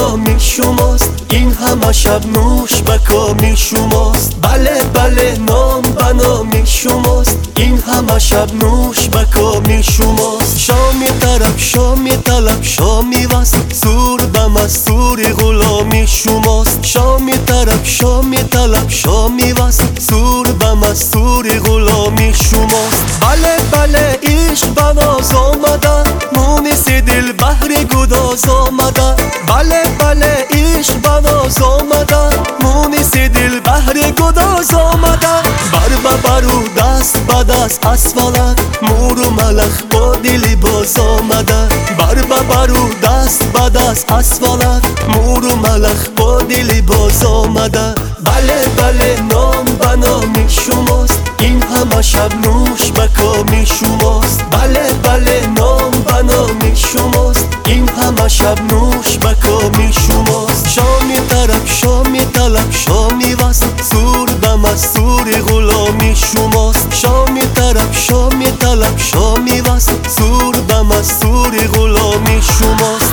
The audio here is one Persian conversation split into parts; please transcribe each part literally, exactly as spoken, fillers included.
بنامی شماست، این همه شب نوش بکامی شماست. بله بله نام بنامی شماست، این همه شب نوش بکامی شماست. شامی طرف شامی طلب شامی وست، سور به مستور غلامی شماست. شامی طرف شامی طلب شامی وست، سور به مستور غلامی شماست. بله بله عشق بناز آمده، مونس دل بحر گداز آمده. بله بله عشق بناز آمده، مونس دل بحر گداز آمده. بر ببرو دست به دست از فلک، مور و ملخ با دل باز آمده. بر ببرو دست به دست از فلک، مور و ملخ با دل باز آمده. بله بله نام بنامی شماست، این همه شب نوش بکامی شماست. بله بله نام بنامی شماست، این همه شب نوش بکامی شماست. شامی طرف شامی طلب شامی وست، سور به مستور غلامی شماست. شامی طرف شامی طلب شامی وست، سور به مستور غلامی شماست.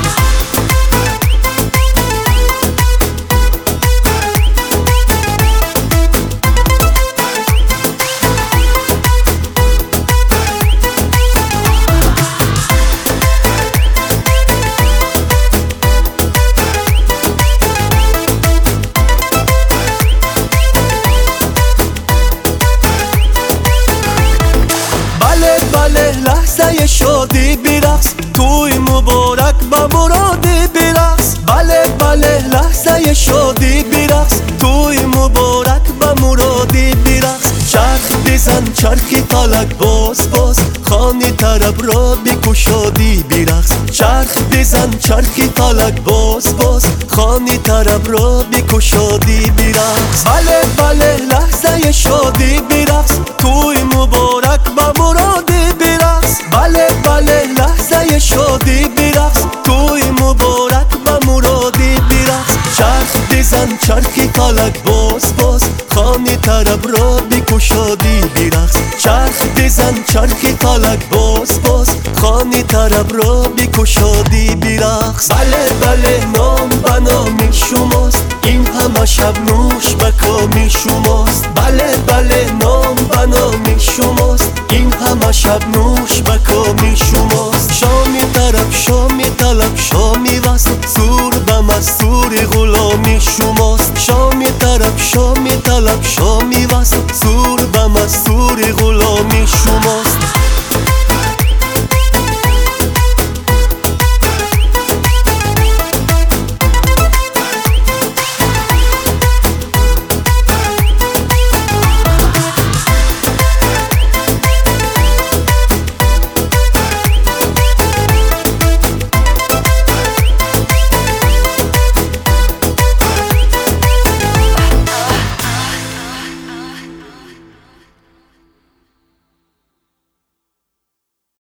بله لحظه شادی برقص، توی مبارک به مرادی برقص. بله بله لحظه شادی برقص، توی مبارک به مرادی برقص. چرخ بزن چرخی فلک باز باز، خانه طرب را بکشادی برقص. چرخ بزن چرخی فلک باز باز، خانه طرب را بکشادی برقص. بله بله لحظه شادی برقص، توی مبارک به مرادی برقص. بله بله لحظه شادی برقص، توی مبارک به مرادی برقص. چرخ بزن چرخی فلک باز باز، خانه طرب را بکشادی برقص. چرخ بزن چرخی فلک باز باز، خانه طرب را بکشادی برقص. بله بله نام بنامی شماست، این همه شب نوش بکامی شماست. بله بله نام بنامی شماست، این همه شب نوش بکامی شماست. شامی طرف شامی طلب شامی وست، سور به مستور غلامی شماست. شامی طرف شامی طلب شامی وست، سور به مستور غلامی شماست.